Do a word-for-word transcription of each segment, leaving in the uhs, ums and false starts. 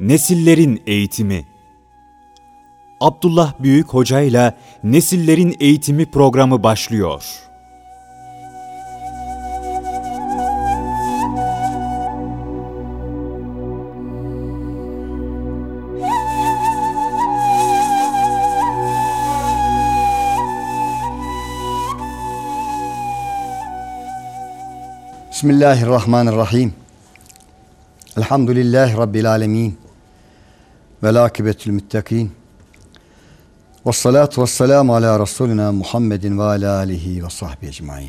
Nesillerin Eğitimi. Abdullah Büyük Hoca ile Nesillerin Eğitimi programı başlıyor. Bismillahirrahmanirrahim. Elhamdülillahi Rabbil alemin. Vel akibetül müttakîn. Vessalatu vesselamu ala Resulina Muhammedin ve ala alihi ve sahbihi ecmaîn.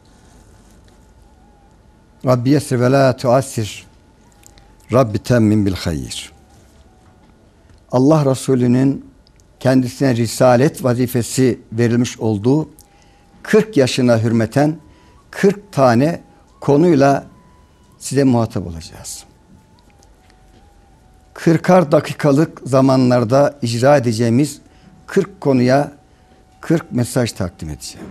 Rabbi yessir ve la tuassir. Rabbi temmin bil hayır. Allah Resulü'nün kendisine risalet vazifesi verilmiş olduğu kırk yaşına hürmeten kırk tane konuyla size muhatap olacağız. kırkar dakikalık zamanlarda icra edeceğimiz kırk konuya kırk mesaj takdim edeceğim.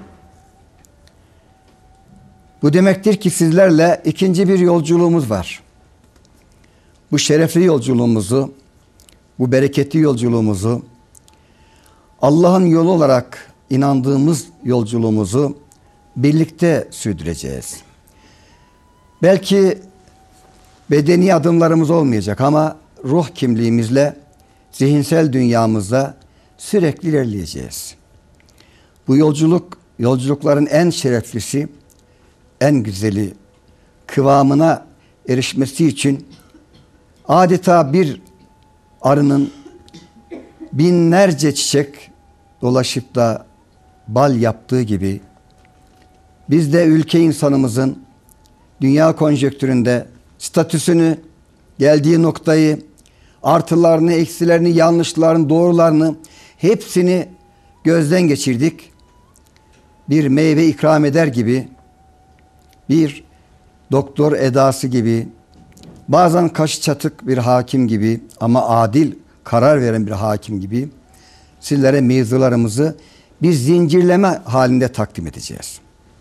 Bu demektir ki sizlerle ikinci bir yolculuğumuz var. Bu şerefli yolculuğumuzu, bu bereketli yolculuğumuzu, Allah'ın yolu olarak inandığımız yolculuğumuzu birlikte sürdüreceğiz. Belki bedeni adımlarımız olmayacak ama ruh kimliğimizle, zihinsel dünyamızda sürekli ilerleyeceğiz. Bu yolculuk, yolculukların en şereflisi, en güzeli, kıvamına erişmesi için adeta bir arının binlerce çiçek dolaşıp da bal yaptığı gibi biz de ülke insanımızın dünya konjektüründe statüsünü, geldiği noktayı, artılarını, eksilerini, yanlışlarını, doğrularını hepsini gözden geçirdik. Bir meyve ikram eder gibi, bir doktor edası gibi, bazen kaşı çatık bir hakim gibi ama adil karar veren bir hakim gibi sizlere mevzularımızı bir zincirleme halinde takdim edeceğiz.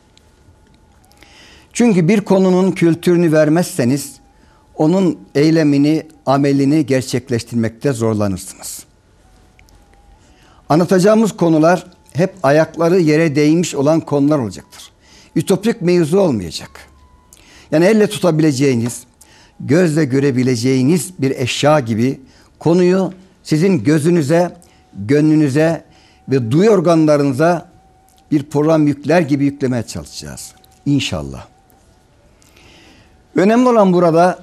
Çünkü bir konunun kültürünü vermezseniz onun eylemini, amelini gerçekleştirmekte zorlanırsınız. Anlatacağımız konular hep ayakları yere değmiş olan konular olacaktır. Ütopik mevzu olmayacak. Yani elle tutabileceğiniz, gözle görebileceğiniz bir eşya gibi konuyu sizin gözünüze, gönlünüze ve duyu organlarınıza bir program yükler gibi yüklemeye çalışacağız. İnşallah. Önemli olan burada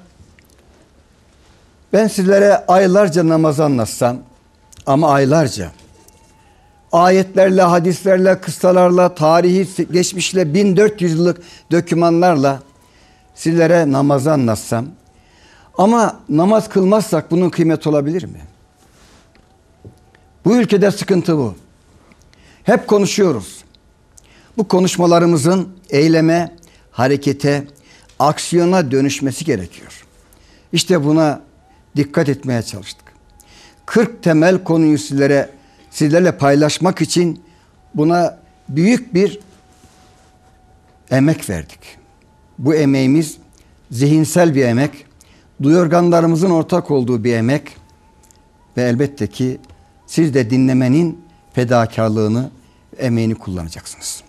ben sizlere aylarca namaz anlatsam ama aylarca ayetlerle, hadislerle, kıssalarla, tarihi geçmişle bin dört yüz yıllık dokümanlarla sizlere namazı anlatsam ama namaz kılmazsak bunun kıymeti olabilir mi? Bu ülkede sıkıntı bu. Hep konuşuyoruz. Bu konuşmalarımızın eyleme, harekete, aksiyona dönüşmesi gerekiyor. İşte buna dikkat etmeye çalıştık. kırk temel konuyu sizlere sizlerle paylaşmak için buna büyük bir emek verdik. Bu emeğimiz zihinsel bir emek, duyu organlarımızın ortak olduğu bir emek ve elbette ki siz de dinlemenin fedakarlığını, emeğini kullanacaksınız.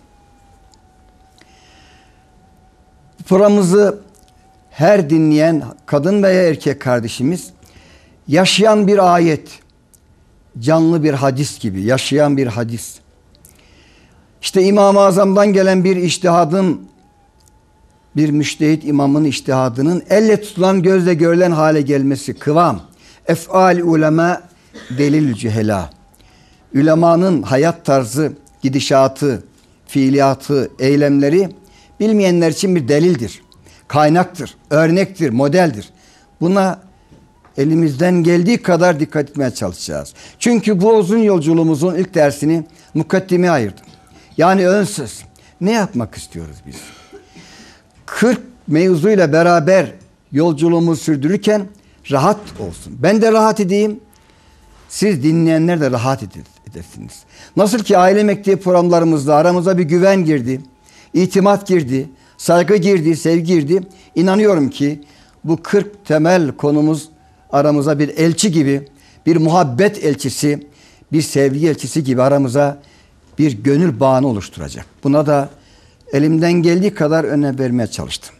Programımızı her dinleyen kadın veya erkek kardeşimiz yaşayan bir ayet, canlı bir hadis gibi yaşayan bir hadis. İşte İmam-ı Azam'dan gelen bir içtihadın, bir müştehit imamın içtihadının elle tutulan, gözle görülen hale gelmesi, kıvam. Ef'al ulema delil cühela. Ülemanın hayat tarzı, gidişatı, fiiliyatı, eylemleri bilmeyenler için bir delildir, kaynaktır, örnektir, modeldir. Buna elimizden geldiği kadar dikkat etmeye çalışacağız. Çünkü bu uzun yolculuğumuzun ilk dersini mukaddimeye ayırdım. Yani ön söz. Ne yapmak istiyoruz biz? kırk mevzuyla beraber yolculuğumuzu sürdürürken rahat olsun. Ben de rahat edeyim. Siz dinleyenler de rahat edesiniz. Nasıl ki aile mektebi programlarımızda aramıza bir güven girdi, itimat girdi, saygı girdi, sevgi girdi. İnanıyorum ki bu kırk temel konumuz aramıza bir elçi gibi, bir muhabbet elçisi, bir sevgi elçisi gibi aramıza bir gönül bağını oluşturacak. Buna da elimden geldiği kadar önem vermeye çalıştım.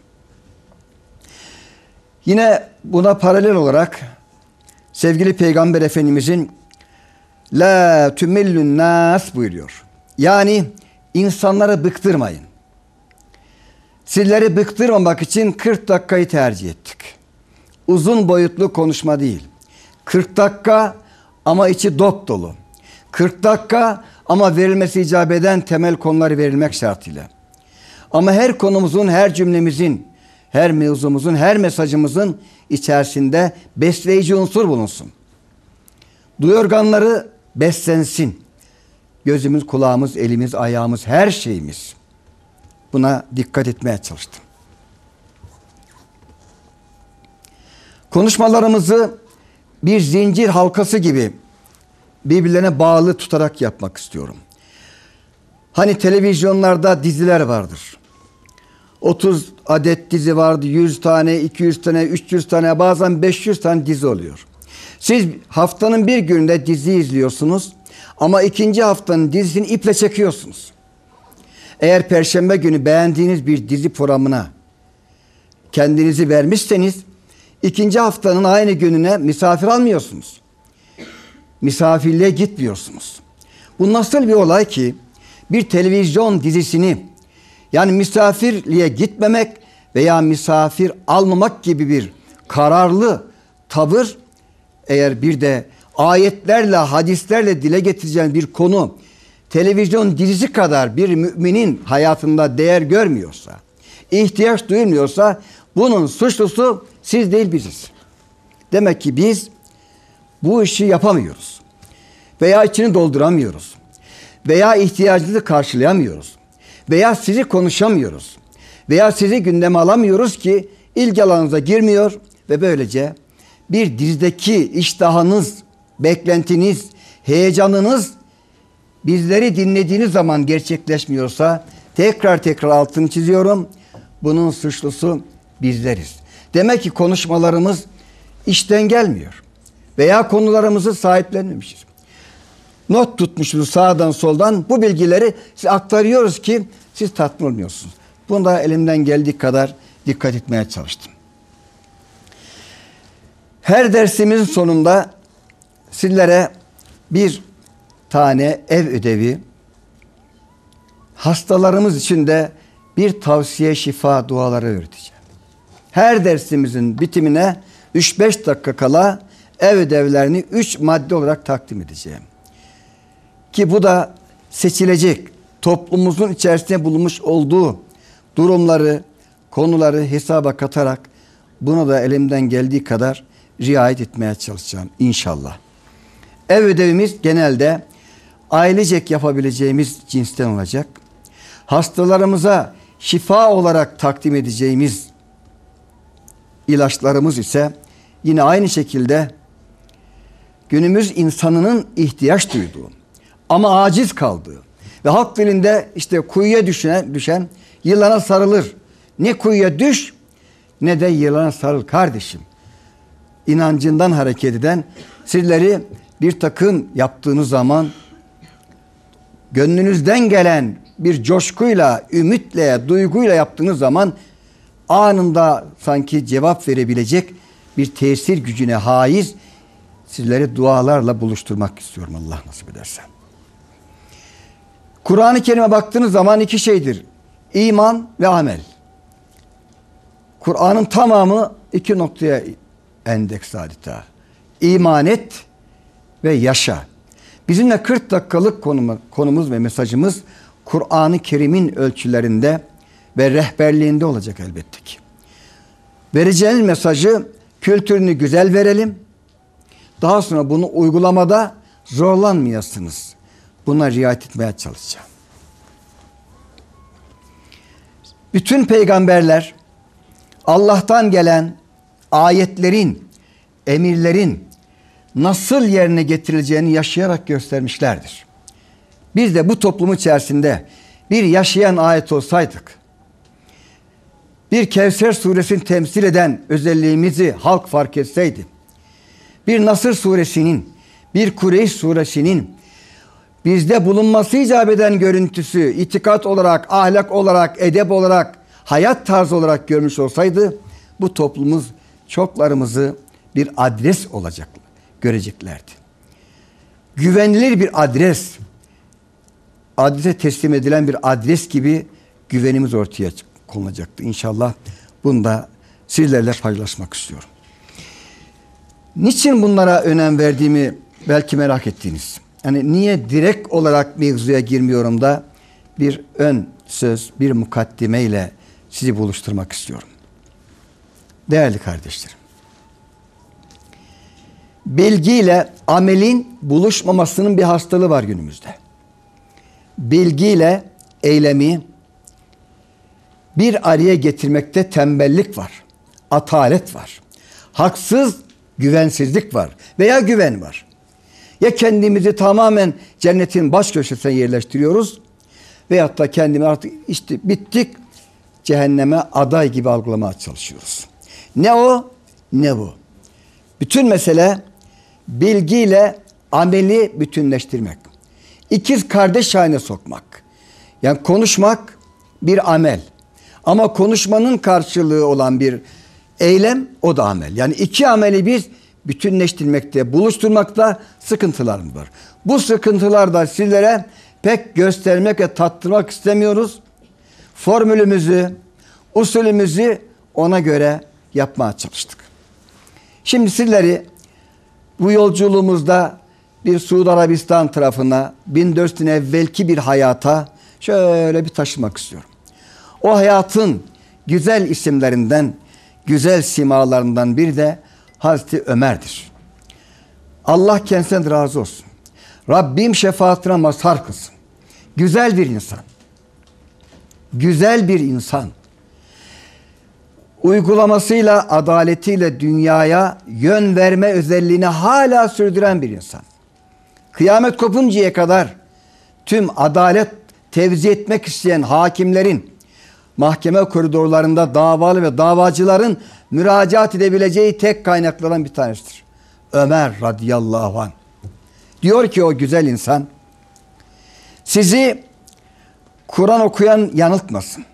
Yine buna paralel olarak sevgili Peygamber Efendimizin la tümillün nas buyuruyor. Yani insanları bıktırmayın. Sizleri bıktırmamak için kırk dakikayı tercih ettik. Uzun boyutlu konuşma değil. kırk dakika ama içi dop dolu. kırk dakika ama verilmesi icap eden temel konuları verilmek şartıyla. Ama her konumuzun, her cümlemizin, her mevzumuzun, her mesajımızın içerisinde besleyici unsur bulunsun. Duyu organları beslensin. Gözümüz, kulağımız, elimiz, ayağımız, her şeyimiz. Buna dikkat etmeye çalıştım. Konuşmalarımızı bir zincir halkası gibi birbirlerine bağlı tutarak yapmak istiyorum. Hani televizyonlarda diziler vardır. otuz adet dizi vardı. yüz tane, iki yüz tane, üç yüz tane, bazen beş yüz tane dizi oluyor. Siz haftanın bir gününde dizi izliyorsunuz ama ikinci haftanın dizisini iple çekiyorsunuz. Eğer perşembe günü beğendiğiniz bir dizi programına kendinizi vermişseniz ikinci haftanın aynı gününe misafir almıyorsunuz. Misafirliğe gitmiyorsunuz. Bu nasıl bir olay ki bir televizyon dizisini, yani misafirliğe gitmemek veya misafir almamak gibi bir kararlı tavır, eğer bir de ayetlerle, hadislerle dile getireceğin bir konu televizyon dizisi kadar bir müminin hayatında değer görmüyorsa, ihtiyaç duyulmuyorsa bunun suçlusu siz değil, biziz. Demek ki biz bu işi yapamıyoruz. Veya içini dolduramıyoruz. Veya ihtiyacınızı karşılayamıyoruz. Veya sizi konuşamıyoruz. Veya sizi gündeme alamıyoruz ki ilgi alanınıza girmiyor ve böylece bir dizideki iştahınız, beklentiniz, heyecanınız bizleri dinlediğiniz zaman gerçekleşmiyorsa tekrar tekrar altını çiziyorum. Bunun suçlusu bizleriz. Demek ki konuşmalarımız işten gelmiyor. Veya konularımızı sahiplenmemişiz. Not tutmuşuz sağdan soldan. Bu bilgileri size aktarıyoruz ki siz tatmin olmuyorsunuz. Bunda elimden geldiği kadar dikkat etmeye çalıştım. Her dersimizin sonunda sizlere bir tane ev ödevi, hastalarımız için de bir tavsiye, şifa duaları öğreteceğim. Her dersimizin bitimine üç beş dakika kala ev ödevlerini üç madde olarak takdim edeceğim. Ki bu da seçilecek, toplumumuzun içerisinde bulunmuş olduğu durumları, konuları hesaba katarak buna da elimden geldiği kadar riayet etmeye çalışacağım inşallah. Ev ödevimiz genelde ailecek yapabileceğimiz cinsten olacak. Hastalarımıza şifa olarak takdim edeceğimiz ilaçlarımız ise yine aynı şekilde günümüz insanının ihtiyaç duyduğu ama aciz kaldığı ve halk dilinde işte kuyuya düşen, düşen yılana sarılır. Ne kuyuya düş ne de yılana sarıl kardeşim. İnancından hareket eden sizleri bir takım yaptığınız zaman gönlünüzden gelen bir coşkuyla, ümitle, duyguyla yaptığınız zaman anında sanki cevap verebilecek bir tesir gücüne haiz sizleri dualarla buluşturmak istiyorum Allah nasip ederse. Kur'an-ı Kerim'e baktığınız zaman iki şeydir. İman ve amel. Kur'an'ın tamamı iki noktaya endeks adeta. İman et ve yaşa. Bizimle kırk dakikalık konumuz, konumuz ve mesajımız Kur'an-ı Kerim'in ölçülerinde ve rehberliğinde olacak elbette ki. Vereceğiniz mesajı, kültürünü güzel verelim. Daha sonra bunu uygulamada zorlanmayasınız. Buna riayet etmeye çalışacağım. Bütün peygamberler Allah'tan gelen ayetlerin, emirlerin nasıl yerine getirileceğini yaşayarak göstermişlerdir. Biz de bu toplum içerisinde bir yaşayan ayet olsaydık, bir Kevser suresini temsil eden özelliğimizi halk fark etseydi, bir Nasır suresinin, bir Kureyş suresinin bizde bulunması icap eden görüntüsü, itikat olarak, ahlak olarak, edep olarak, hayat tarzı olarak görmüş olsaydı, bu toplumumuz çoklarımızı bir adres olacak, göreceklerdi. Güvenilir bir adres, adrese teslim edilen bir adres gibi güvenimiz ortaya konulacaktı. İnşallah bunu da sizlerle paylaşmak istiyorum. Niçin bunlara önem verdiğimi belki merak ettiniz. Yani niye direkt olarak mevzuya girmiyorum da bir ön söz, bir mukaddime ile sizi buluşturmak istiyorum. Değerli kardeşlerim, bilgiyle amelin buluşmamasının bir hastalığı var günümüzde. Bilgiyle eylemi bir araya getirmekte tembellik var, atalet var, haksız güvensizlik var veya güven var. Ya kendimizi tamamen cennetin baş köşesine yerleştiriyoruz veyahut da kendimi artık işte bittik cehenneme aday gibi algılamaya çalışıyoruz. Ne o ne bu. Bütün mesele bilgiyle ameli bütünleştirmek. İkiz kardeş haline sokmak. Yani konuşmak bir amel. Ama konuşmanın karşılığı olan bir eylem o da amel. Yani iki ameli biz bütünleştirmekte, buluşturmakta sıkıntılarımız var. Bu sıkıntılar da sizlere pek göstermek ve tattırmak istemiyoruz. Formülümüzü, usulümüzü ona göre yapmaya çalıştık. Şimdi sizleri bu yolculuğumuzda bir Suudi Arabistan tarafına bin dört yüz evvelki bir hayata şöyle bir taşımak istiyorum. O hayatın güzel isimlerinden, güzel simalarından biri de Hazreti Ömer'dir. Allah kendisinden razı olsun. Rabbim şefaatine mazhar kılsın. Güzel bir insan. Güzel bir insan. Uygulamasıyla, adaletiyle dünyaya yön verme özelliğini hala sürdüren bir insan. Kıyamet kopuncaya kadar tüm adalet tevzi etmek isteyen hakimlerin, mahkeme koridorlarında davalı ve davacıların müracaat edebileceği tek kaynaklardan bir tanesidir. Ömer radıyallahu anh. Diyor ki o güzel insan, sizi Kur'an okuyan yanıltmasın.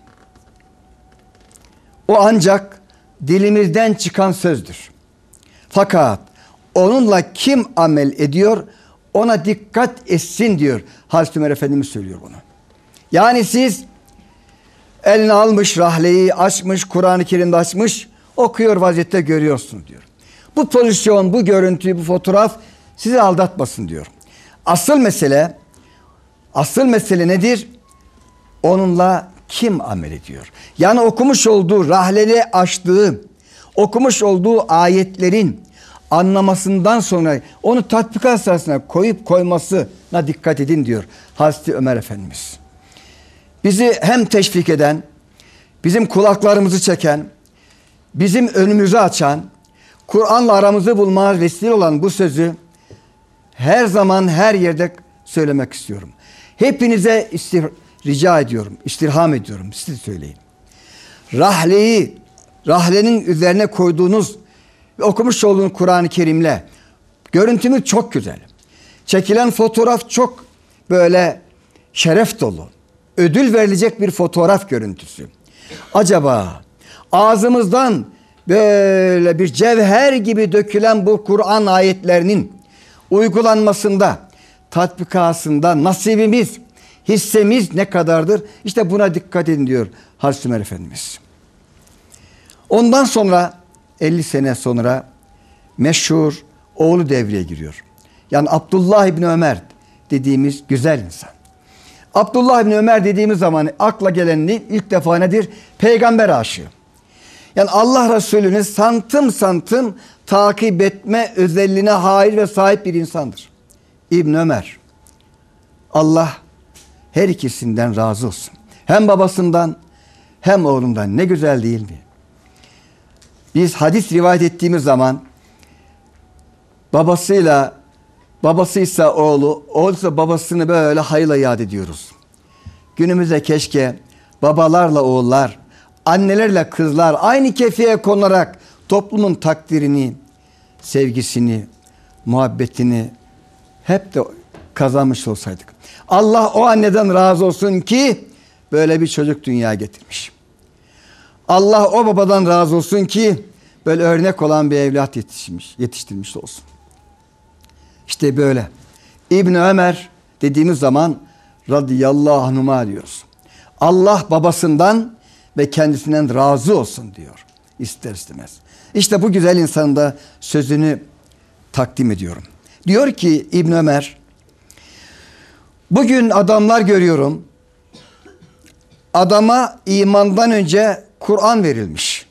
O ancak dilimizden çıkan sözdür. Fakat onunla kim amel ediyor, ona dikkat etsin diyor. Hazreti Ömer Efendimiz söylüyor bunu. Yani siz eline almış rahleyi, açmış, Kur'an-ı Kerim'de açmış, okuyor vaziyette görüyorsun diyor. Bu pozisyon, bu görüntü, bu fotoğraf sizi aldatmasın diyor. Asıl mesele, asıl mesele nedir? Onunla kim amel ediyor? Yani okumuş olduğu, rahleli açtığı, okumuş olduğu ayetlerin anlamasından sonra onu tatbikat sırasına koyup koymasına dikkat edin diyor Hazreti Ömer Efendimiz. Bizi hem teşvik eden, bizim kulaklarımızı çeken, bizim önümüzü açan, Kur'an'la aramızı bulmaya vesile olan bu sözü her zaman her yerde söylemek istiyorum. Hepinize istir, rica ediyorum, istirham ediyorum. Siz söyleyin. Rahleyi, rahlenin üzerine koyduğunuz ve okumuş olduğunuz Kur'an-ı Kerim'le görüntümüz çok güzel. Çekilen fotoğraf çok böyle şeref dolu. Ödül verilecek bir fotoğraf görüntüsü. Acaba ağzımızdan böyle bir cevher gibi dökülen bu Kur'an ayetlerinin uygulanmasında, tatbikasında nasibimiz, hissemiz ne kadardır? İşte buna dikkat edin diyor Hazreti Ömer Efendimiz. Ondan sonra elli sene sonra meşhur oğlu devreye giriyor. Yani Abdullah İbni Ömer dediğimiz güzel insan. Abdullah İbni Ömer dediğimiz zaman akla gelen ilk defa nedir? Peygamber aşığı. Yani Allah Resulü'nü santım santım takip etme özelliğine hail ve sahip bir insandır. İbn Ömer. Allah her ikisinden razı olsun. Hem babasından hem oğlundan. Ne güzel değil mi? Biz hadis rivayet ettiğimiz zaman babasıyla babasıysa oğlu, oğluysa babasını böyle hayırla yad ediyoruz. Günümüzde keşke babalarla oğullar, annelerle kızlar aynı kefeye konularak toplumun takdirini, sevgisini, muhabbetini hep de kazanmış olsaydık. Allah o anneden razı olsun ki böyle bir çocuk dünyaya getirmiş. Allah o babadan razı olsun ki böyle örnek olan bir evlat yetiştirmiş, yetiştirmiş olsun. İşte böyle. İbn Ömer dediğimiz zaman radıyallahu anhuma diyoruz. Allah babasından ve kendisinden razı olsun diyor. İster istemez. İşte bu güzel insanın da sözünü takdim ediyorum. Diyor ki İbn Ömer, bugün adamlar görüyorum. Adama imandan önce Kur'an verilmiş.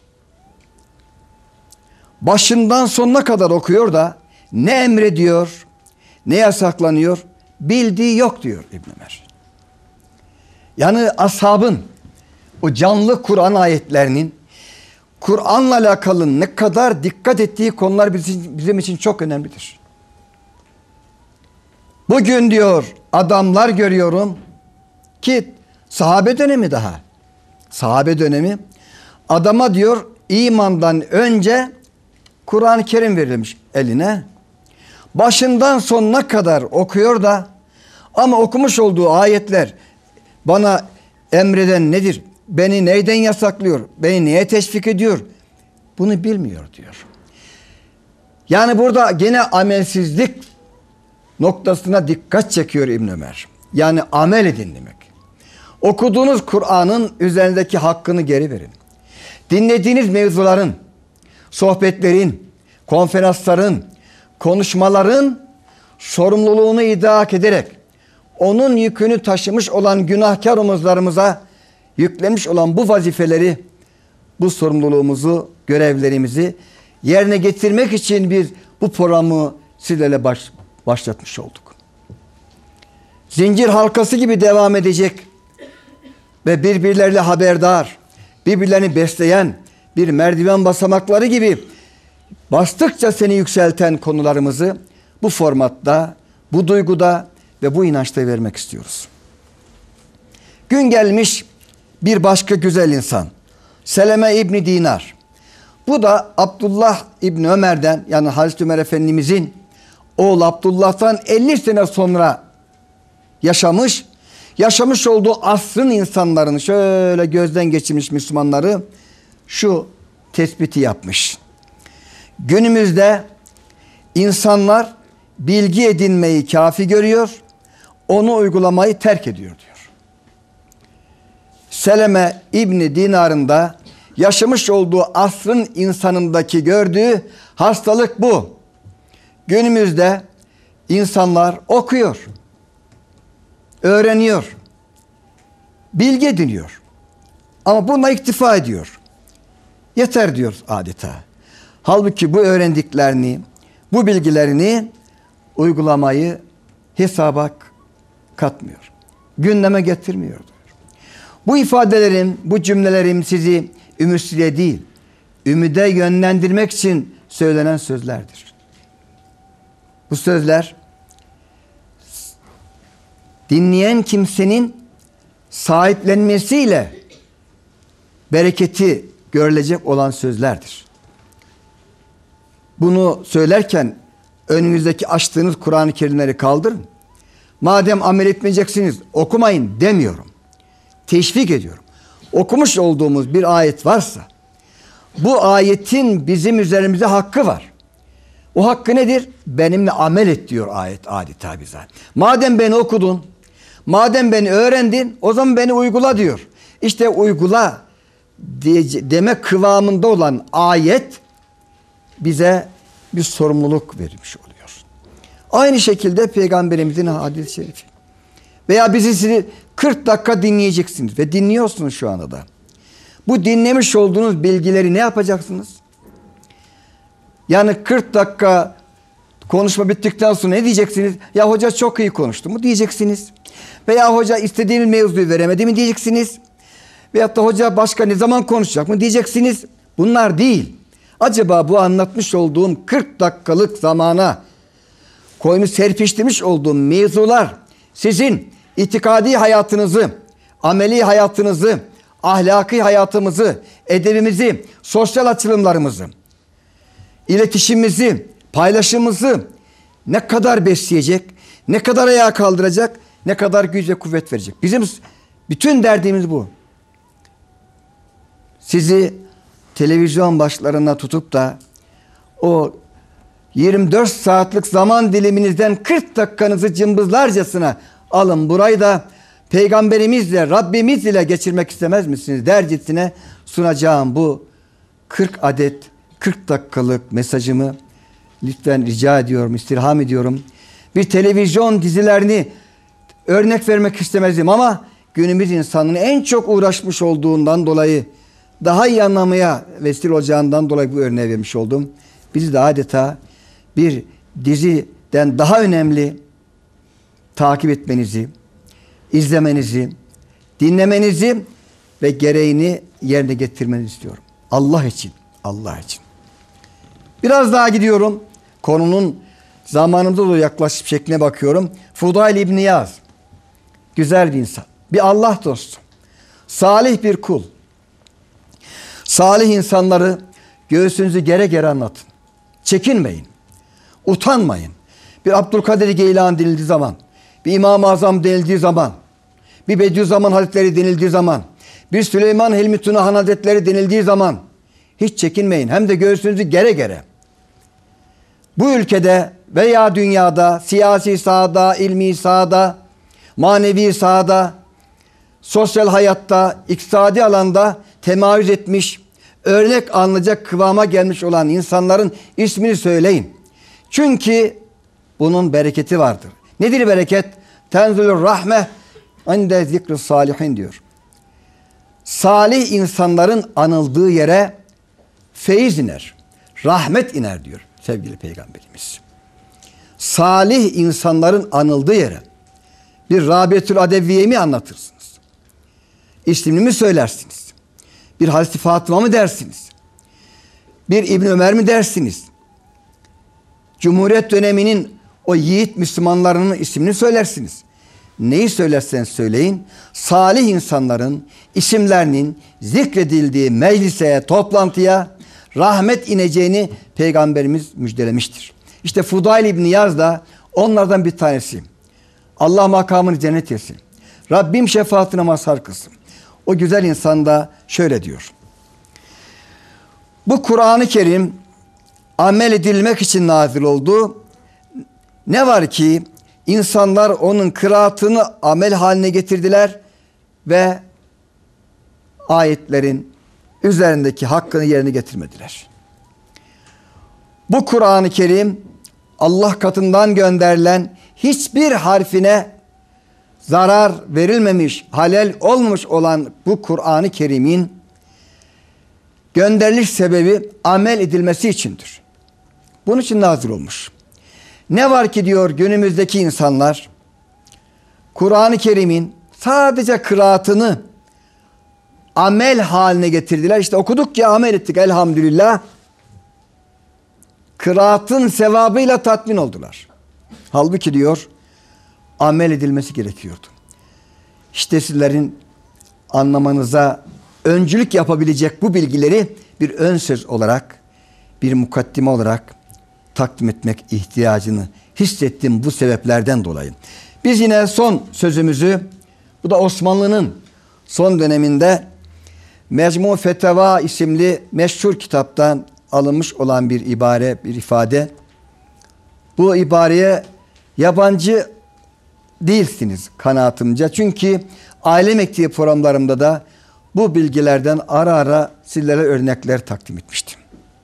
Başından sonuna kadar okuyor da ne emrediyor, ne yasaklanıyor, bildiği yok diyor İbn Ömer. Yani ashabın o canlı Kur'an ayetlerinin Kur'an'la alakalı ne kadar dikkat ettiği konular bizim, bizim için çok önemlidir. Bugün diyor adamlar görüyorum ki sahabe dönemi daha. Sahabe dönemi adama diyor imandan önce Kur'an-ı Kerim verilmiş eline. Başından sonuna kadar okuyor da ama okumuş olduğu ayetler bana emreden nedir? Beni neyden yasaklıyor? Beni neye teşvik ediyor? Bunu bilmiyor diyor. Yani burada gene amelsizlik noktasına dikkat çekiyor İbn Ömer. Yani amel edin demek. Okuduğunuz Kur'an'ın üzerindeki hakkını geri verin. Dinlediğiniz mevzuların, sohbetlerin, konferansların, konuşmaların sorumluluğunu idrak ederek onun yükünü taşımış olan günahkar omuzlarımıza yüklenmiş olan bu vazifeleri, bu sorumluluğumuzu, görevlerimizi yerine getirmek için biz bu programı sizlerle baş, başlatmış olduk. Zincir halkası gibi devam edecek ve birbirleriyle haberdar, birbirlerini besleyen bir merdiven basamakları gibi bastıkça seni yükselten konularımızı bu formatta, bu duyguda ve bu inançta vermek istiyoruz. Gün gelmiş bir başka güzel insan. Seleme İbni Dinar. Bu da Abdullah İbni Ömer'den, yani Hazreti Ömer Efendimizin oğlu Abdullah'tan elli sene sonra yaşamış. Yaşamış olduğu asrın insanlarını şöyle gözden geçirmiş Müslümanları şu tespiti yapmış. Günümüzde insanlar bilgi edinmeyi kafi görüyor, onu uygulamayı terk ediyor diyor. Seleme İbni Dinar'ın da yaşamış olduğu asrın insanındaki gördüğü hastalık bu. Günümüzde insanlar okuyor, öğreniyor, bilgi ediniyor ama bununla iktifa ediyor. Yeter diyor adeta. Halbuki bu öğrendiklerini, bu bilgilerini uygulamayı hesaba katmıyor. Gündeme getirmiyor diyor. Bu ifadelerim, bu cümlelerim sizi ümitsizliğe değil, ümide yönlendirmek için söylenen sözlerdir. Bu sözler dinleyen kimsenin sahiplenmesiyle bereketi görülecek olan sözlerdir. Bunu söylerken önünüzdeki açtığınız Kur'an-ı Kerimleri kaldırın. Madem amel etmeyeceksiniz okumayın demiyorum. Teşvik ediyorum. Okumuş olduğumuz bir ayet varsa bu ayetin bizim üzerimize hakkı var. O hakkı nedir? Benimle amel et diyor ayet adeta bize. Madem beni okudun, madem beni öğrendin, o zaman beni uygula diyor. İşte uygula demek kıvamında olan ayet bize bir sorumluluk vermiş oluyor. Aynı şekilde Peygamberimizin hadis-i şerifi. Veya bizi sizi kırk dakika dinleyeceksiniz ve dinliyorsunuz şu anda da. Bu dinlemiş olduğunuz bilgileri ne yapacaksınız? Yani kırk dakika konuşma bittikten sonra ne diyeceksiniz? Ya hoca çok iyi konuştu mu diyeceksiniz. Veya hoca istediğiniz mevzuyu veremedi mi diyeceksiniz. Veyahut da hoca başka ne zaman konuşacak mı diyeceksiniz. Bunlar değil. Acaba bu anlatmış olduğum kırk dakikalık zamana koymuş serpiştirmiş olduğum mevzular sizin itikadi hayatınızı, ameli hayatınızı, ahlaki hayatımızı, edebimizi, sosyal açılımlarımızı, iletişimimizi, paylaşımımızı ne kadar besleyecek, ne kadar ayağa kaldıracak, ne kadar güç ve kuvvet verecek. Bizim bütün derdimiz bu. Sizi televizyon başlarına tutup da o yirmi dört saatlik zaman diliminizden kırk dakikanızı cımbızlarcasına alın burayı da Peygamberimizle, Rabbimiz ile geçirmek istemez misiniz dercesine sunacağım bu kırk adet kırk dakikalık mesajımı lütfen rica ediyorum, istirham ediyorum. Bir televizyon dizilerini örnek vermek istemezdim ama günümüz insanının en çok uğraşmış olduğundan dolayı, daha iyi anlamaya vesile olacağından dolayı bu örneği vermiş oldum. Bizi de adeta bir diziden daha önemli takip etmenizi, izlemenizi, dinlemenizi ve gereğini yerine getirmenizi istiyorum. Allah için, Allah için. Biraz daha gidiyorum. Konunun zamanımıza doğru yaklaşıp şekline bakıyorum. Fudayl İbni Yaz. Güzel bir insan. Bir Allah dostu. Salih bir kul. Salih insanları göğsünüzü gere gere anlatın. Çekinmeyin. Utanmayın. Bir Abdülkadir Geylani denildiği zaman, bir İmam-ı Azam denildiği zaman, bir Bediüzzaman Hazretleri denildiği zaman, bir Süleyman Hilmi Tunahan Hazretleri denildiği zaman hiç çekinmeyin. Hem de göğsünüzü gere gere. Bu ülkede veya dünyada, siyasi sahada, ilmi sahada, manevi sahada, sosyal hayatta, iktisadi alanda temayüz etmiş, örnek alınacak kıvama gelmiş olan insanların ismini söyleyin. Çünkü bunun bereketi vardır. Nedir bereket? Tenzülür rahme inde zikr salihin diyor. Salih insanların anıldığı yere feyiz iner, rahmet iner diyor sevgili Peygamberimiz. Salih insanların anıldığı yere bir Rabetül Adeviye mi anlatırsınız? İsmini mi söylersiniz? Bir Hazreti Fatıma mı dersiniz? Bir İbn Ömer mi dersiniz? Cumhuriyet döneminin o yiğit Müslümanlarının ismini söylersiniz. Neyi söylerseniz söyleyin, salih insanların isimlerinin zikredildiği meclise, toplantıya rahmet ineceğini Peygamberimiz müjdelemiştir. İşte Fudayl İbni Yaz da onlardan bir tanesi. Allah makamını cennet etsin. Rabbim şefaatine mazhar kılsın. O güzel insan da şöyle diyor. Bu Kur'an-ı Kerim amel edilmek için nazil oldu. Ne var ki insanlar onun kıraatını amel haline getirdiler ve ayetlerin üzerindeki hakkını yerine getirmediler. Bu Kur'an-ı Kerim Allah katından gönderilen hiçbir harfine zarar verilmemiş, halel olmuş olan bu Kur'an-ı Kerim'in gönderiliş sebebi amel edilmesi içindir. Bunun için nazil olmuş. Ne var ki diyor günümüzdeki insanlar Kur'an-ı Kerim'in sadece kıraatını amel haline getirdiler. İşte okuduk ya amel ettik elhamdülillah. Kıraatın sevabıyla tatmin oldular. Halbuki diyor amel edilmesi gerekiyordu. İşte sizlerin anlamanıza öncülük yapabilecek bu bilgileri bir ön söz olarak, bir mukaddime olarak takdim etmek ihtiyacını hissettim bu sebeplerden dolayı. Biz yine son sözümüzü, bu da Osmanlı'nın son döneminde Mecmu Feteva isimli meşhur kitaptan alınmış olan bir ibare, bir ifade. Bu ibareye yabancı değilsiniz kanaatimce. Çünkü aile mektebi programlarımda da bu bilgilerden ara ara sizlere örnekler takdim etmiştim.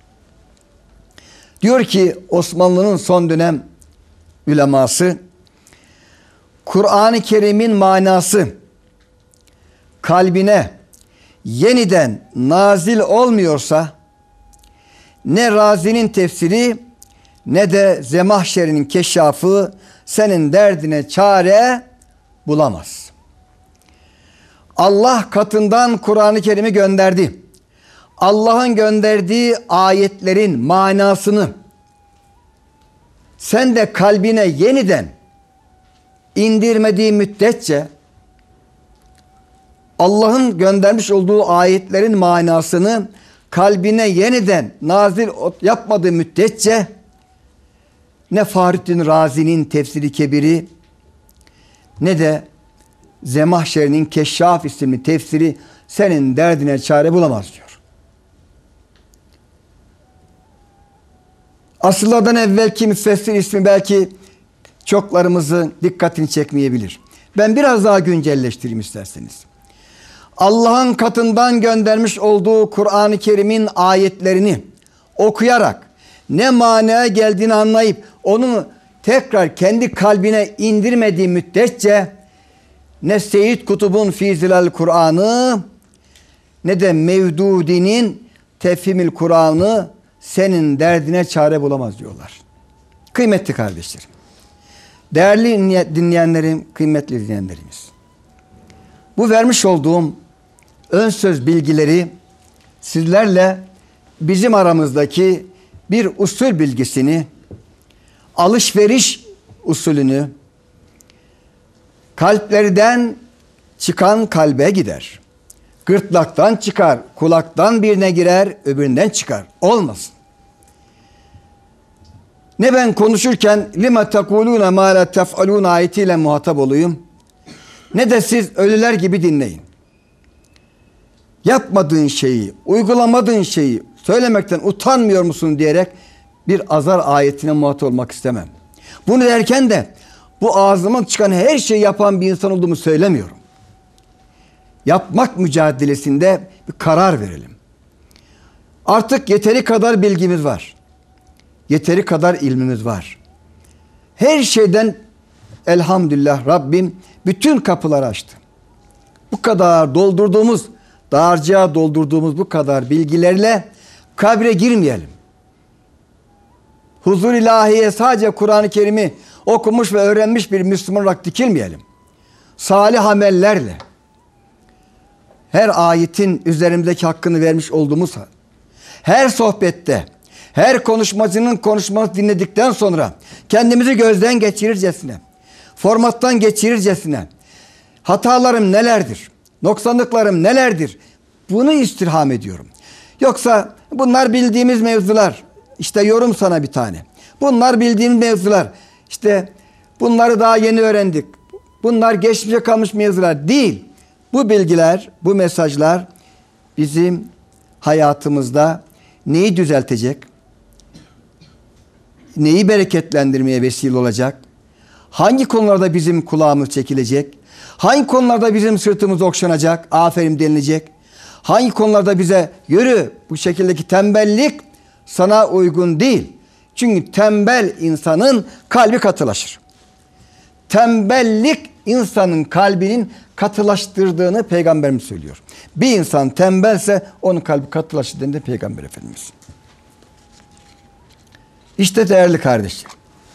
Diyor ki Osmanlı'nın son dönem üleması, Kur'an-ı Kerim'in manası kalbine yeniden nazil olmuyorsa ne Razi'nin tefsiri ne de Zemahşeri'nin keşşafı senin derdine çare bulamaz. Allah katından Kur'an-ı Kerim'i gönderdi. Allah'ın gönderdiği ayetlerin manasını sen de kalbine yeniden indirmediği müddetçe Allah'ın göndermiş olduğu ayetlerin manasını kalbine yeniden nazil yapmadığı müddetçe ne Fahrettin Razi'nin Tefsiri Kebiri, ne de Zemahşeri'nin Keşşaf isimli tefsiri senin derdine çare bulamaz diyor. Asıllardan evvelki müfessir ismi belki çoklarımızın dikkatini çekmeyebilir. Ben biraz daha güncelleştireyim isterseniz. Allah'ın katından göndermiş olduğu Kur'an-ı Kerim'in ayetlerini okuyarak ne manaya geldiğini anlayıp onu tekrar kendi kalbine indirmediği müddetçe ne Seyyid Kutub'un Fî Zilal Kur'an'ı ne de Mevdudi'nin Tefhimil Kur'an'ı senin derdine çare bulamaz diyorlar. Kıymetli kardeşlerim, değerli dinleyenlerim, kıymetli dinleyenlerimiz, bu vermiş olduğum ön söz bilgileri sizlerle bizim aramızdaki bir usul bilgisini, alışveriş usulünü, kalplerden çıkan kalbe gider. Gırtlaktan çıkar, kulaktan birine girer, öbüründen çıkar. Olmasın. Ne ben konuşurken lima tekulûne mâ la tef'alûne ayetiyle muhatap olayım, ne de siz ölüler gibi dinleyin. Yapmadığın şeyi, uygulamadığın şeyi söylemekten utanmıyor musun diyerek bir azar ayetine muhatap olmak istemem. Bunu derken de bu ağzımdan çıkan her şeyi yapan bir insan olduğumu söylemiyorum. Yapmak mücadelesinde bir karar verelim. Artık yeteri kadar bilgimiz var. Yeteri kadar ilmimiz var. Her şeyden elhamdülillah Rabbim bütün kapıları açtı. Bu kadar doldurduğumuz, dağarcığa doldurduğumuz bu kadar bilgilerle kabre girmeyelim. Huzur ilahiye sadece Kur'an-ı Kerim'i okumuş ve öğrenmiş bir Müslüman olarak dikilmeyelim. Salih amellerle, her ayetin üzerimizdeki hakkını vermiş olduğumuz, her sohbette, her konuşmacının konuşmasını dinledikten sonra kendimizi gözden geçirircesine, formattan geçirircesine, hatalarım nelerdir, noksanlıklarım nelerdir, bunu istirham ediyorum. Yoksa bunlar bildiğimiz mevzular, işte yorum sana bir tane. Bunlar bildiğimiz mevzular, işte bunları daha yeni öğrendik. Bunlar geçmişe kalmış mevzular değil. Bu bilgiler, bu mesajlar bizim hayatımızda neyi düzeltecek, neyi bereketlendirmeye vesile olacak, hangi konularda bizim kulağımız çekilecek, hangi konularda bizim sırtımız okşanacak, aferin denilecek, hangi konularda bize yürü bu şekildeki tembellik sana uygun değil. Çünkü tembel insanın kalbi katılaşır. Tembellik insanın kalbinin katılaştırdığını Peygamberimiz söylüyor. Bir insan tembelse onun kalbi katılaşır dedi Peygamber Efendimiz. İşte değerli kardeşler,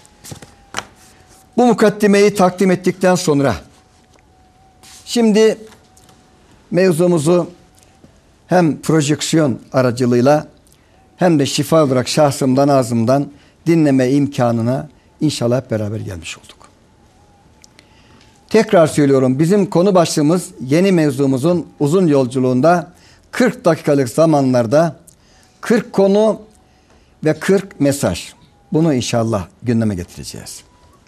bu mukaddimeyi takdim ettikten sonra şimdi mevzumuzu hem projeksiyon aracılığıyla hem de şifa olarak şahsımdan ağzımdan dinleme imkanına inşallah hep beraber gelmiş olduk. Tekrar söylüyorum, bizim konu başlığımız yeni mevzumuzun uzun yolculuğunda kırk dakikalık zamanlarda kırk konu ve kırk mesaj. Bunu inşallah gündeme getireceğiz.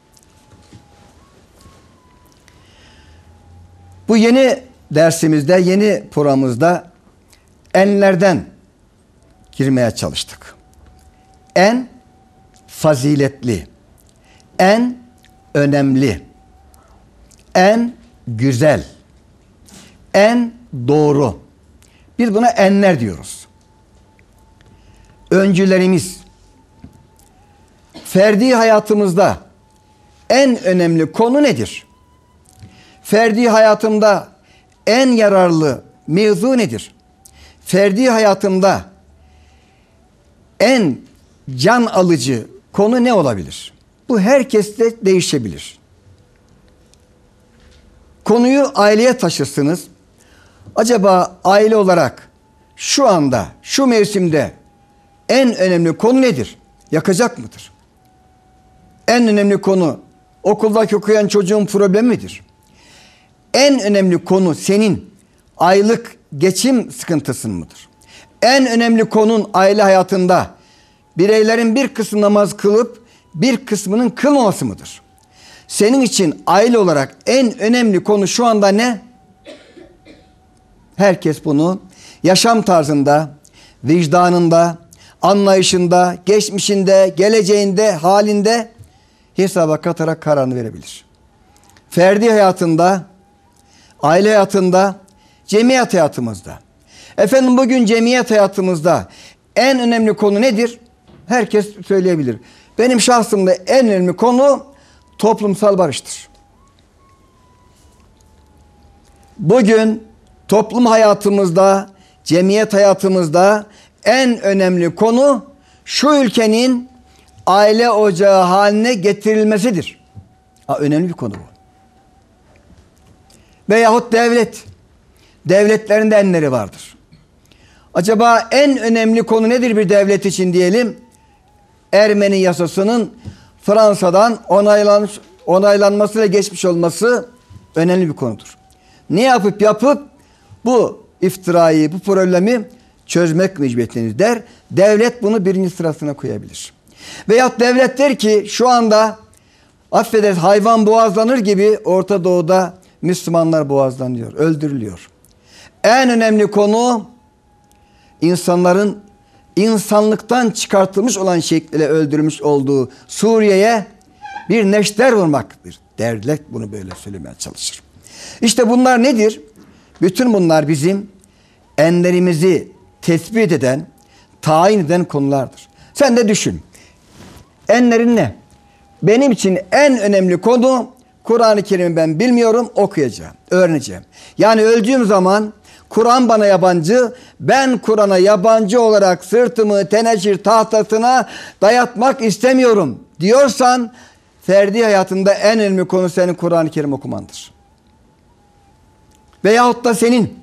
Bu yeni dersimizde, yeni programımızda enlerden girmeye çalıştık. En faziletli, en önemli, en güzel, en doğru. Biz buna enler diyoruz. Öncülerimiz ferdi hayatımızda en önemli konu nedir? Ferdi hayatımda en yararlı mevzu nedir? Ferdi hayatımda en can alıcı konu ne olabilir? Bu herkeste değişebilir. Konuyu aileye taşırsınız. Acaba aile olarak şu anda, şu mevsimde en önemli konu nedir? Yakacak mıdır? En önemli konu okuldaki okuyan çocuğun problemi midir? En önemli konu senin aylık geçim sıkıntısın mıdır? En önemli konun aile hayatında bireylerin bir kısmı namaz kılıp bir kısmının kılmaması mıdır? Senin için aile olarak en önemli konu şu anda ne? Herkes bunu yaşam tarzında, vicdanında, anlayışında, geçmişinde, geleceğinde, halinde hesaba katarak kararını verebilir. Ferdi hayatında, aile hayatında, cemiyet hayatımızda. Efendim bugün cemiyet hayatımızda en önemli konu nedir? Herkes söyleyebilir. Benim şahsımda en önemli konu toplumsal barıştır. Bugün toplum hayatımızda, cemiyet hayatımızda en önemli konu şu ülkenin aile ocağı haline getirilmesidir. Ha, önemli bir konu bu. Veyahut devlet. Devletlerin de enleri vardır. Acaba en önemli konu nedir bir devlet için diyelim? Ermeni yasasının Fransa'dan onaylanmış, onaylanması ve geçmiş olması önemli bir konudur. Ne yapıp yapıp bu iftirayı, bu problemi çözmek mecburiyetindeyiz der. Devlet bunu birinci sırasına koyabilir. Veyahut devlet der ki şu anda affedersiniz hayvan boğazlanır gibi Orta Doğu'da Müslümanlar boğazlanıyor, öldürülüyor. En önemli konu insanların insanlıktan çıkartılmış olan şekliyle öldürülmüş olduğu Suriye'ye bir neşter vurmaktır. Devlet bunu böyle söylemeye çalışır. İşte bunlar nedir? Bütün bunlar bizim enlerimizi tespit eden, tayin eden konulardır. Sen de düşün. Enlerin ne? Benim için en önemli konu Kur'an-ı Kerim'i ben bilmiyorum, okuyacağım, öğreneceğim. Yani öldüğüm zaman Kur'an bana yabancı, ben Kur'an'a yabancı olarak sırtımı teneşir tahtasına dayatmak istemiyorum diyorsan ferdi hayatında en önemli konu senin Kur'an-ı Kerim okumandır. Veyahut da senin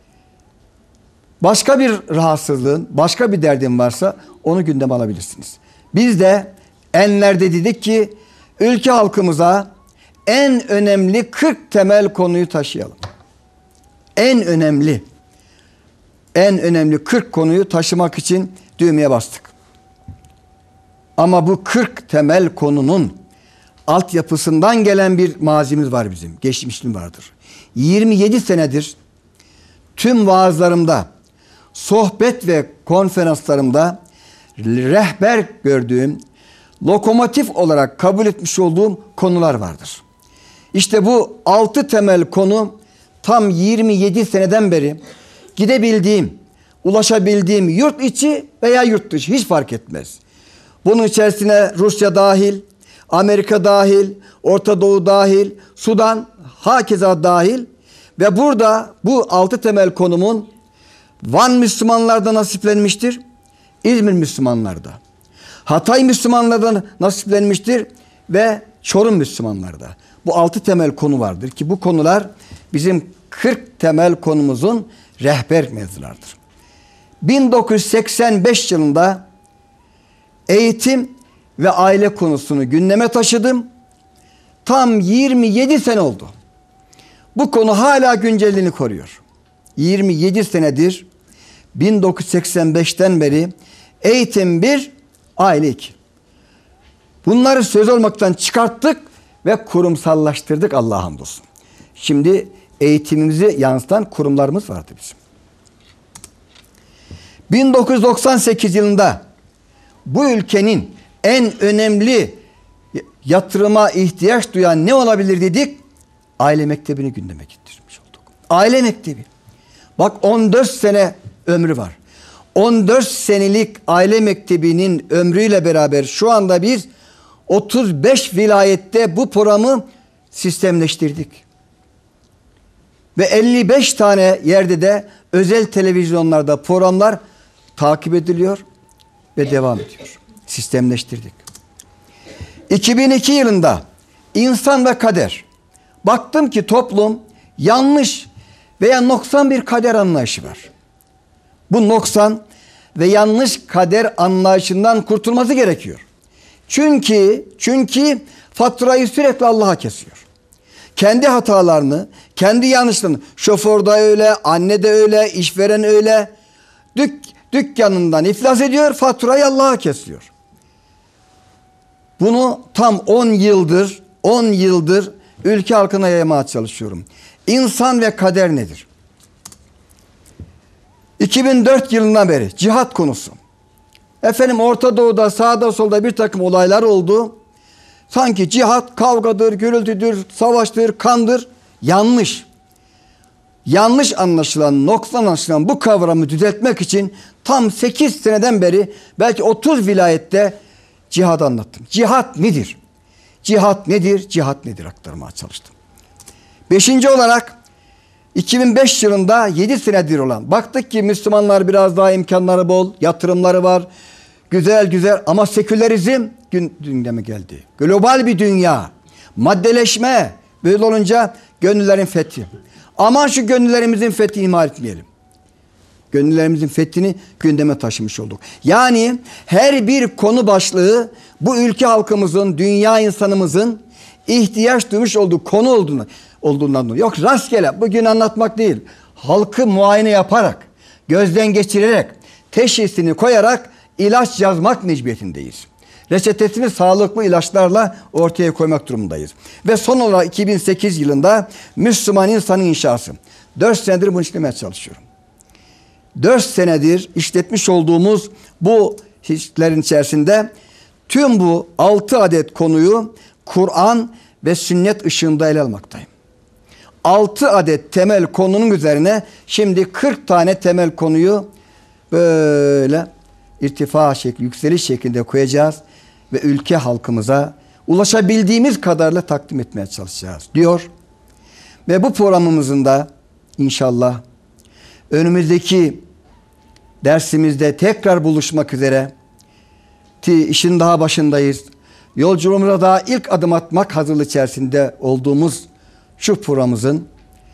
başka bir rahatsızlığın, başka bir derdin varsa onu gündeme alabilirsiniz. Biz de enlerde dedik ki ülke halkımıza en önemli kırk temel konuyu taşıyalım. En önemli, en önemli kırk konuyu taşımak için düğmeye bastık. Ama bu kırk temel konunun altyapısından gelen bir mazimiz var bizim. Geçmişim vardır. yirmi yedi senedir tüm vaazlarımda, sohbet ve konferanslarımda rehber gördüğüm, lokomotif olarak kabul etmiş olduğum konular vardır. İşte bu altı temel konu tam yirmi yedi seneden beri gidebildiğim, ulaşabildiğim yurt içi veya yurt dışı hiç fark etmez. Bunun içerisine Rusya dahil, Amerika dahil, Orta Doğu dahil, Sudan hakeza dahil ve burada bu altı temel konumun Van Müslümanlarda nasiplenmiştir, İzmir Müslümanlarda, Hatay Müslümanlarda nasiplenmiştir ve Çorum Müslümanlarda. Bu altı temel konu vardır ki bu konular bizim kırk temel konumuzun rehber mevzulardır. bin dokuz yüz seksen beş yılında eğitim ve aile konusunu gündeme taşıdım. Tam yirmi yedi sene oldu. Bu konu hala güncelliğini koruyor. yirmi yedi senedir bin dokuz yüz seksen beşten beri eğitim bir, aile iki. Bunları söz olmaktan çıkarttık ve kurumsallaştırdık Allah'a hamdolsun. Şimdi eğitimimizi yansıtan kurumlarımız vardı bizim. bin dokuz yüz doksan sekiz yılında bu ülkenin en önemli yatırıma ihtiyaç duyan ne olabilir dedik? Aile mektebini gündeme getirmiş olduk. Aile mektebi. Bak on dört sene ömrü var. on dört senelik aile mektebinin ömrüyle beraber şu anda biz otuz beş vilayette bu programı sistemleştirdik. Ve elli beş tane yerde de özel televizyonlarda programlar takip ediliyor ve devam ediyor. Sistemleştirdik. iki bin iki yılında İnsan ve Kader. Baktım ki toplum yanlış veya noksan bir kader anlayışı var. Bu noksan ve yanlış kader anlayışından kurtulması gerekiyor. Çünkü çünkü faturayı sürekli Allah'a kesiyor. Kendi hatalarını, kendi yanlışlarını, şoför de öyle, anne de öyle, işveren öyle, dük, dükkanından iflas ediyor, faturayı Allah'a kesiyor. Bunu tam on yıldır, on yıldır ülke halkına yaymaya çalışıyorum. İnsan ve kader nedir? iki bin dört yılından beri cihat konusu. Efendim Orta Doğu'da sağda solda bir takım olaylar oldu. Sanki cihat kavgadır, gürültüdür, savaştır, kandır. Yanlış. Yanlış anlaşılan, noksan anlaşılan bu kavramı düzeltmek için tam sekiz seneden beri belki otuz vilayette cihadı anlattım. Cihat nedir? Cihat nedir? Cihat nedir aktarmaya çalıştım. Beşinci olarak iki bin beş yılında yedi senedir olan, baktık ki Müslümanlar biraz daha imkanları bol, yatırımları var, güzel güzel ama sekülerizm gündeme geldi. Global bir dünya, maddeleşme, böyle olunca gönüllerin fethi. Aman şu gönüllerimizin fethi ihmal etmeyelim. Gönüllerimizin fethini gündeme taşımış olduk. Yani her bir konu başlığı bu ülke halkımızın, dünya insanımızın ihtiyaç duymuş olduğu konu olduğunu, olduğundan dolayı. Yok rastgele bugün anlatmak değil. Halkı muayene yaparak, gözden geçirerek, teşhisini koyarak ilaç yazmak mecburiyetindeyiz. Reçetesini sağlıklı ilaçlarla ortaya koymak durumundayız. Ve son olarak iki bin sekiz yılında Müslüman insanın inşası. dört senedir bunu işlemeye çalışıyorum. dört senedir işletmiş olduğumuz bu işlerin içerisinde tüm bu altı adet konuyu Kur'an ve sünnet ışığında ele almaktayım. altı adet temel konunun üzerine şimdi kırk tane temel konuyu böyle irtifa şekli, yükseliş şeklinde koyacağız ve ülke halkımıza ulaşabildiğimiz kadarıyla takdim etmeye çalışacağız diyor. Ve bu programımızın da inşallah önümüzdeki dersimizde tekrar buluşmak üzere ki işin daha başındayız. Yolculuğumuza daha ilk adım atmak hazırlığı içerisinde olduğumuz şu programımızın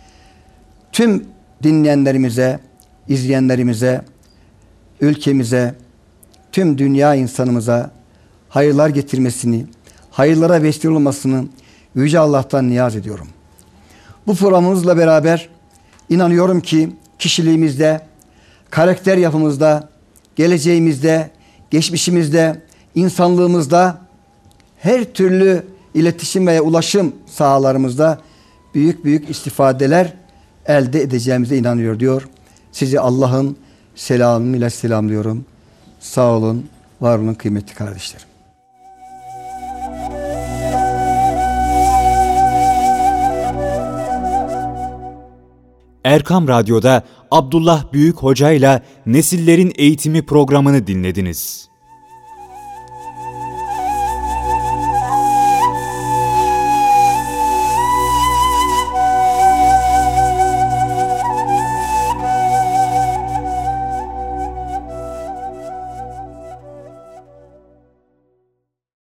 tüm dinleyenlerimize, izleyenlerimize, ülkemize, tüm dünya insanımıza hayırlar getirmesini, hayırlara vesile olmasını Yüce Allah'tan niyaz ediyorum. Bu programımızla beraber inanıyorum ki kişiliğimizde, karakter yapımızda, geleceğimizde, geçmişimizde, insanlığımızda, her türlü iletişim veya ulaşım sahalarımızda büyük büyük istifadeler elde edeceğimize inanıyor diyor. Sizi Allah'ın selamıyla selamlıyorum. Sağ olun, var olun kıymetli kardeşlerim. Erkam Radyo'da Abdullah Büyük Hoca ile Nesillerin Eğitimi programını dinlediniz.